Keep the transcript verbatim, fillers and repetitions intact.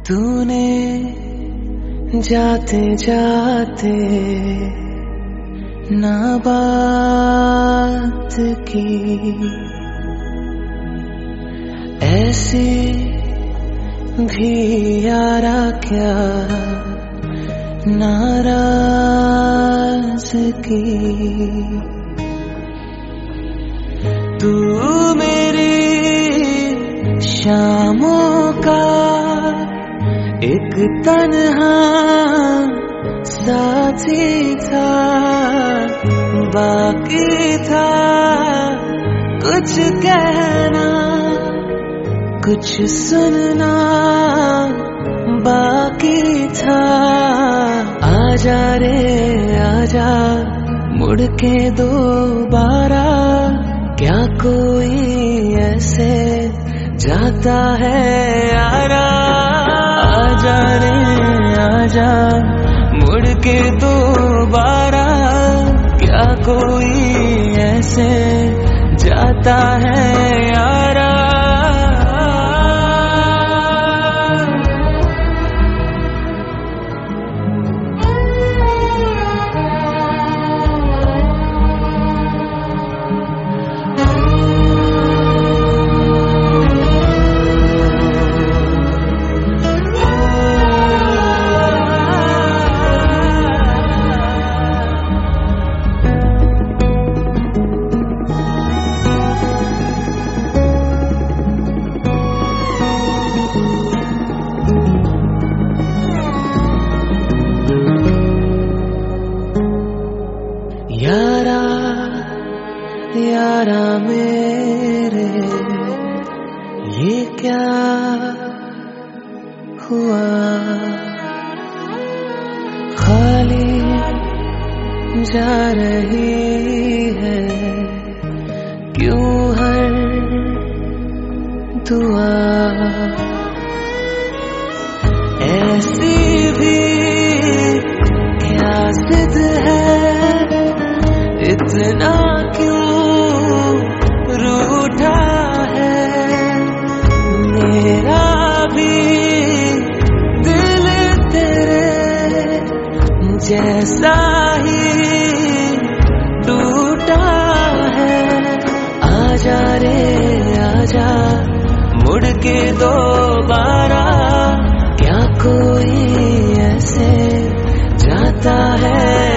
तूने जाते जाते ना बात की, ऐसी भी यारा क्या नाराज़गी। तू मेरी शामों का एक तन्हा साथी था, बाकी था कुछ कहना कुछ सुनना बाकी था। आजा रे आजा मुड़ के दोबारा, क्या कोई ऐसे जाता है यारा। आजा रे आजा मुड़ के दोबारा, क्या कोई ऐसे जाता है यारा। यारा यारा मेरे ये क्या हुआ, खाली जा रही है क्यों हर दुआ। ऐसी भी क्या जिद है, इतना क्यों रूठा है मेरा भी दिल तेरे जैसा ही टूटा है। आजा रे आजा मुड़ के दोबारा, क्या कोई ऐसे जाता है